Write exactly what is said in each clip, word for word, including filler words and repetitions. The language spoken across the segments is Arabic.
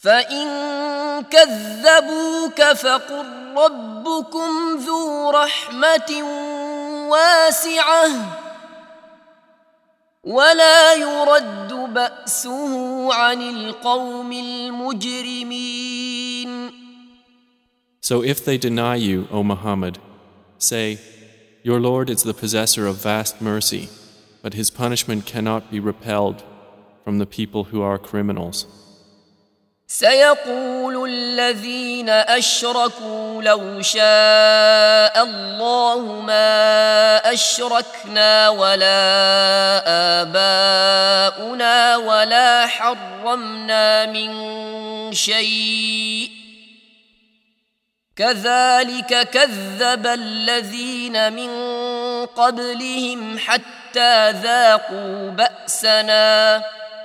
فإن كذبوك فقل ربكم ذو رحمة واسعة ولا يرد بأسه عن القوم المجرمين. So if they deny you, O Muhammad, say, Your Lord is the possessor of vast mercy, but his punishment cannot be repelled from the people who are criminals. سيقول الذين أشركوا لو شاء الله ما أشركنا ولا آباؤنا ولا حرمنا من شيء كذلك كذب الذين من قبلهم حتى ذاقوا بأسنا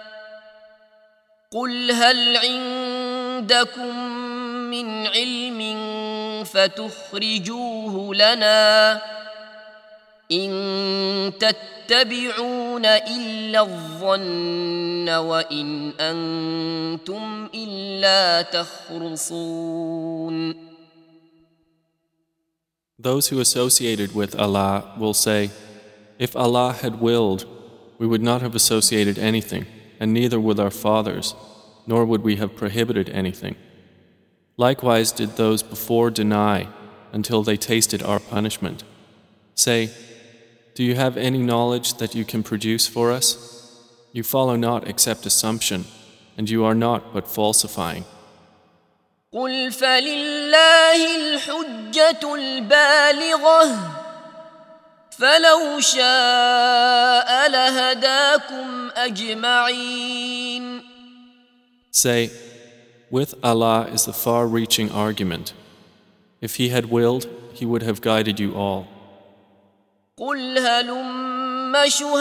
قل هل عندكم من علم فتخرجوه لنا إن تتبعون إلا الظن وإن أنتم إلا تخرصون. Those who associated with Allah will say, If Allah had willed, we would not have associated anything, and neither would our fathers, nor would we have prohibited anything. Likewise did those before deny until they tasted our punishment. Say, Do you have any knowledge that you can produce for us? You follow not except assumption, and you are not but falsifying. قل فلله الحجة البالغة فلو شاء لهداكم أجمعين. Say, with Allah is the far-reaching argument. If He had willed, He would have guided you all. قل هلم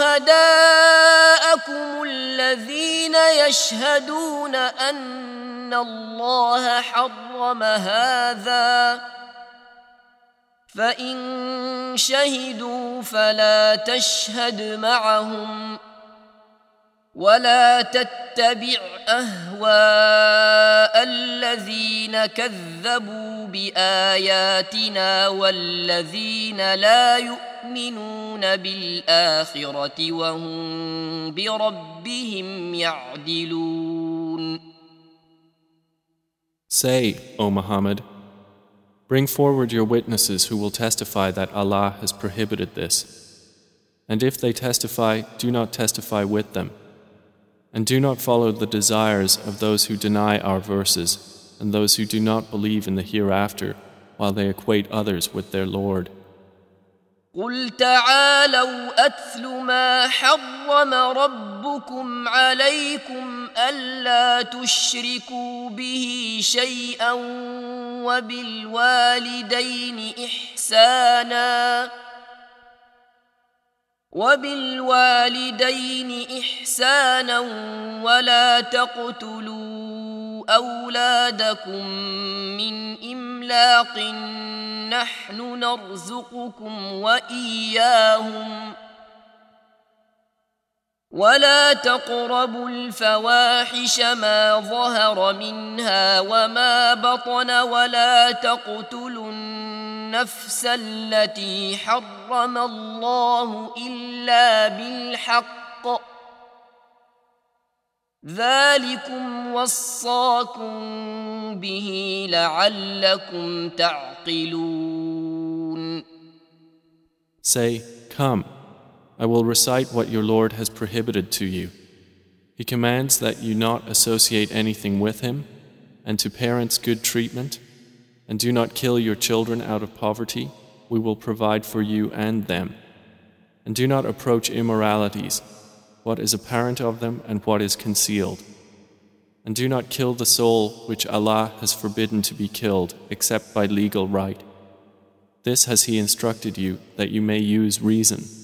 شهداءكم الذين يشهدون أن الله حرم هذا فإن شهدوا فلا تشهد معهم ولا تتبع أهواء الذين كذبوا بآياتنا والذين لا يؤمنون بالآخرة وهم بربهم يعدلون. Say, O Muhammad, bring forward your witnesses who will testify that Allah has prohibited this. And if they testify, do not testify with them. And do not follow the desires of those who deny our verses and those who do not believe in the hereafter while they equate others with their Lord. قل تعالوا أتل ما حرم ربكم عليكم ألا تشركوا به شيئا وبالوالدين إحسانا وبالوالدين إحسانا ولا تقتلوا أولادكم من إملاق نحن نرزقكم وإياهم ولا تقربوا الفواحش ما ظهر منها وما بطن ولا تقتلوا النفس التي حرم الله إلا بالحق ذلكم وصاكم به لعلكم تعقلون. Say, Come, I will recite what your Lord has prohibited to you. He commands that you not associate anything with Him, and to parents good treatment, and do not kill your children out of poverty. We will provide for you and them. And do not approach immoralities, what is apparent of them and what is concealed. And do not kill the soul which Allah has forbidden to be killed except by legal right. This has He instructed you that you may use reason.